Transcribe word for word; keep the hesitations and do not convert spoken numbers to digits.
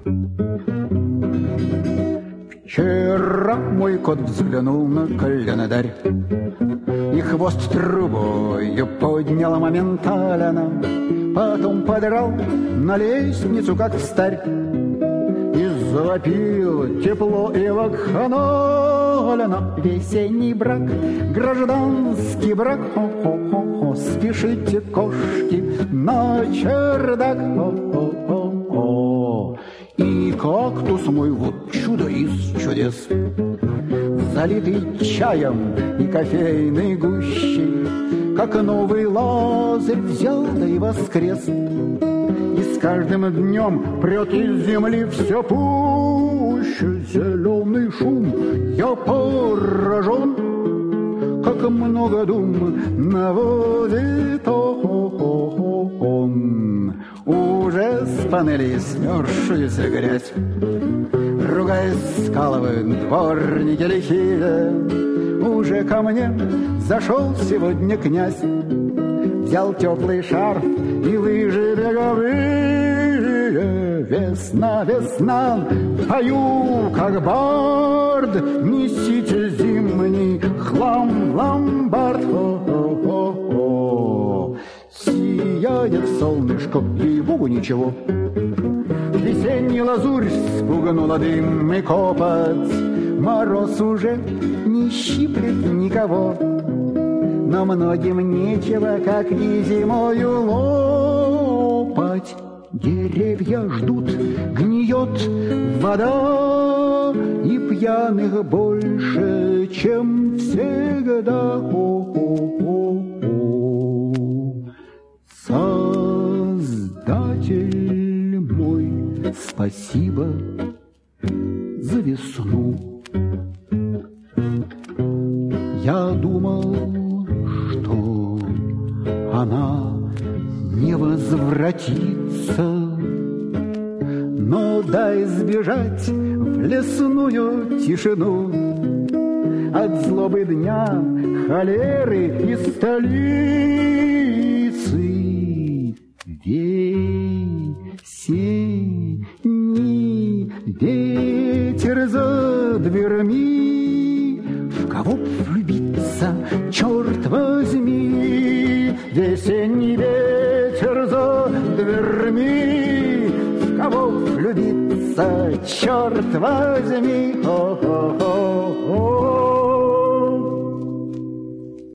Вчера мой кот взглянул на календарь и хвост трубою поднял моментально, потом подрал на лестницу, как встарь, и завопил тепло и вакханаленно. Весенний брак, гражданский брак, хо-хо-хо-хо, спешите, кошки, на чердак, хо-хо-хо-хо. И кактус мой, вот чудо из чудес, залитый чаем и кофейной гущей, как новый Лазарь взял да и воскрес. И с каждым днем прет из земли все пуще зеленый шум. Я поражен, как много дум наводит он. Уже с панелей смерзшуюся грязь, ругаясь, скалывают дворники лихие. Уже ко мне зашел сегодня князь, взял теплый шарф и лыжи беговые. Весна, весна, пою, как бард, несите зимний хлам в ломбард. Хо-хо-хо-хо. Сияет солнышко, ей-богу, ничего. Весенний лазурь спугнула дым и копоть, мороз уже не щиплет никого. Но многим нечего, как и зимою, лопать. Деревья ждут, гниет вода, и пьяных больше, чем всегда. О-о-о-о. Создатель мой, спасибо за весну. Я думал, что она не возвратится, но дай сбежать в лесную тишину от злобы дня, холеры и столицы. Весенний ветер за дверми, в кого влюбиться, черт возьми. Весенний ветер за дверми, в кого влюбиться, черт возьми. О-о-о-о.